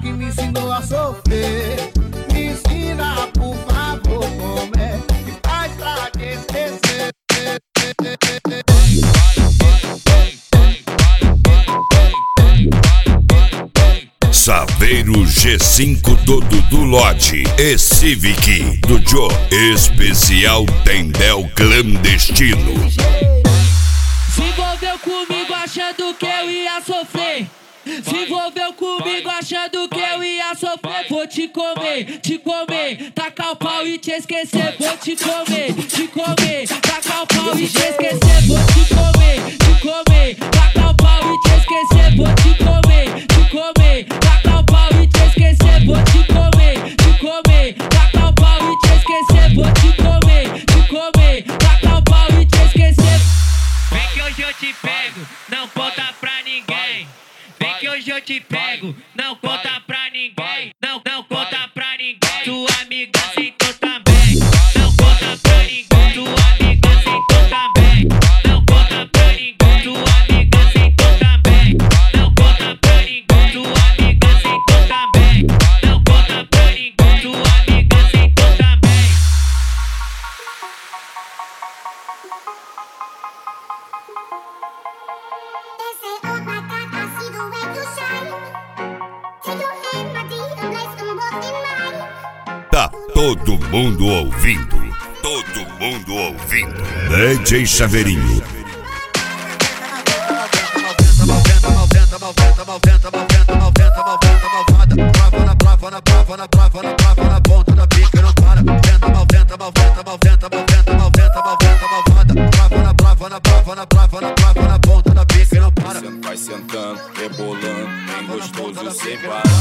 que me ensinou a sofrer. Me ensina, por favor, como é que faz pra te esquecer. Saveiro G5 do Dudu Lodge e Civic do Joe. Especial Tendel Clandestino. Se envolveu comigo achando que eu ia sofrer. Se envolveu comigo achando que eu ia sofrer. Vou te comer, tacar o pau e te esquecer. Vou te comer, tacar o pau e te esquecer. Vou te comer, tacar o pau e te esquecer. Vou te comer, tacar o pau e te esquecer. Vou te comer, tacar o pau e te esquecer. Vou te comer, tacar o pau e te esquecer. Vem que hoje eu te pego, não conta pra ninguém. Vem que hoje eu te pego, não conta pra ninguém. Não conta pra ninguém. Tua amiga aceitou também. Não conta pra ninguém. Tua amiga aceitou também. Não conta pra ninguém. Tua amiga aceitou também. Não conta pra ninguém. Tua amiga aceitou também. Não conta pra ninguém. Tua amiga aceitou também. Tá todo mundo ouvindo. Todo mundo ouvindo. DJ Saveirinho. Vai sentando, rebolando, bem gostoso sem parar.